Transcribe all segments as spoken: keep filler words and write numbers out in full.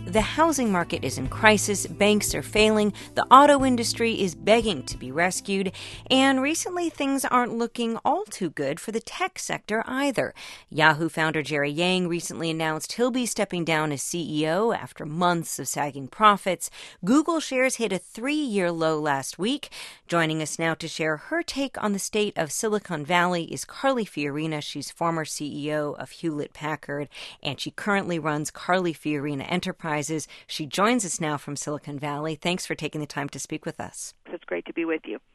the housing market is in crisis, banks are failing, the auto industry is begging to be rescued, and recently things aren't looking all too good for the tech sector either. Yahoo founder Jerry Yang recently announced he'll be stepping down as C E O after months of sagging profits. Google shares hit a three-year low last week. Joining us now to share her take on the state of Silicon Valley is Carly Fiorina. She's former C E O of Hewlett-Packard, and she currently runs Carly Fiorina Enterprises. She joins us now from Silicon Valley. Thanks for taking the time to speak with us. It's great to be with you.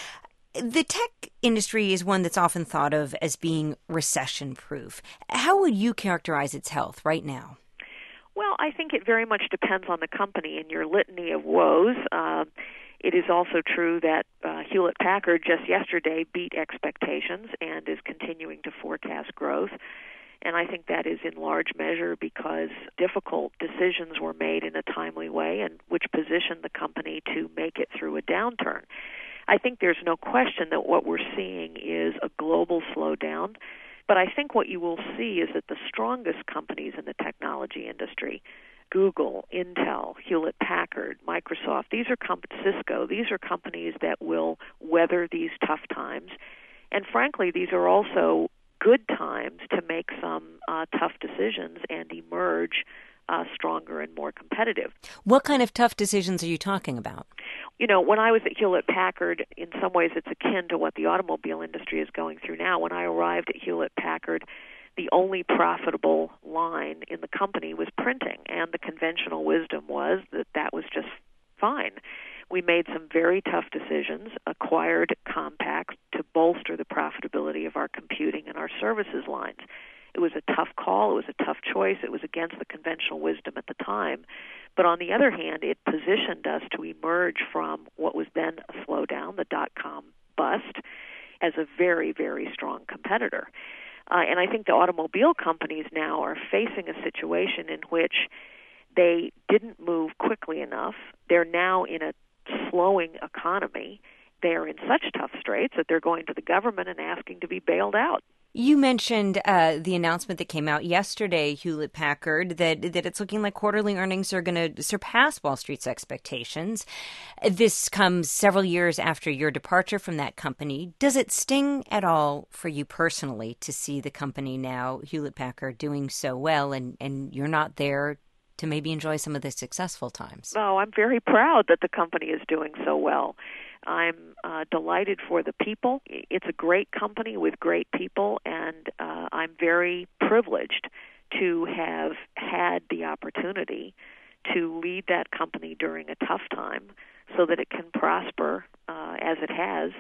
The tech industry is one that's often thought of as being recession-proof. How would you characterize its health right now? Well, I think it very much depends on the company and your litany of woes. Uh, it is also true that uh, Hewlett-Packard just yesterday beat expectations and is continuing to forecast growth. And I think that is in large measure because difficult decisions were made in a timely way and which positioned the company to make it through a downturn. I think there's no question that what we're seeing is a global slowdown. But I think what you will see is that the strongest companies in the technology industry, Google, Intel, Hewlett-Packard, Microsoft, these are comp- Cisco, these are companies that will weather these tough times. And frankly, these are also good times to make some uh, tough decisions and emerge uh, stronger and more competitive. What kind of tough decisions are you talking about? You know, when I was at Hewlett-Packard, in some ways it's akin to what the automobile industry is going through now. When I arrived at Hewlett-Packard, the only profitable line in the company was printing, and the conventional wisdom was that that was just fine. We made some very tough decisions, acquired Compaq to bolster the profitability of our computing and our services lines. It was a tough call. It was a tough choice. It was against the conventional wisdom at the time. But on the other hand, it positioned us to emerge from what was then a slowdown, the dot-com bust, as a very, very strong competitor. Uh, and I think the automobile companies now are facing a situation in which they didn't move quickly enough. They're now in a slowing economy. They're in such tough straits that they're going to the government and asking to be bailed out. You mentioned uh, the announcement that came out yesterday, Hewlett-Packard, that that it's looking like quarterly earnings are going to surpass Wall Street's expectations. This comes several years after your departure from that company. Does it sting at all for you personally to see the company now, Hewlett-Packard, doing so well, and, and you're not there to maybe enjoy some of the successful times? Oh, I'm very proud that the company is doing so well. I'm uh, delighted for the people. It's a great company with great people, and uh, I'm very privileged to have had the opportunity to lead that company during a tough time so that it can prosper uh, as it has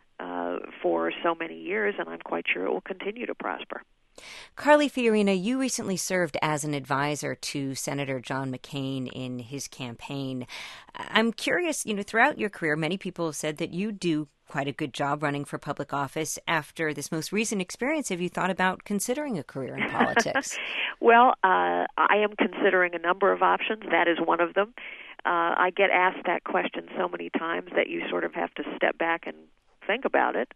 uh, for so many years, and I'm quite sure it will continue to prosper. Carly Fiorina, you recently served as an advisor to Senator John McCain in his campaign. I'm curious, you know, throughout your career, many people have said that you do quite a good job running for public office. After this most recent experience, have you thought about considering a career in politics? Well, uh, I am considering a number of options. That is one of them. Uh, I get asked that question so many times that you sort of have to step back and think about it.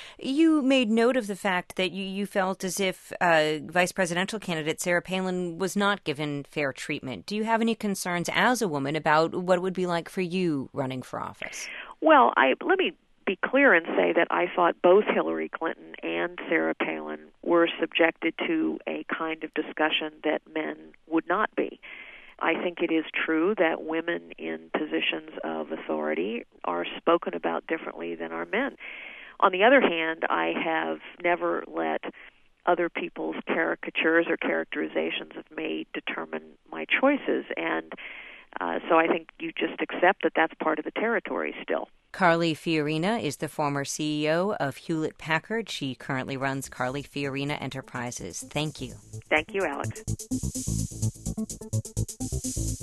You made note of the fact that you, you felt as if uh, vice presidential candidate Sarah Palin was not given fair treatment. Do you have any concerns as a woman about what it would be like for you running for office? Well, I let me be clear and say that I thought both Hillary Clinton and Sarah Palin were subjected to a kind of discussion that men would not be. I think it is true that women in positions of authority are spoken about differently than are men. On the other hand, I have never let other people's caricatures or characterizations of me determine my choices, and uh, so I think you just accept that that's part of the territory still. Carly Fiorina is the former C E O of Hewlett-Packard. She currently runs Carly Fiorina Enterprises. Thank you. Thank you, Alex.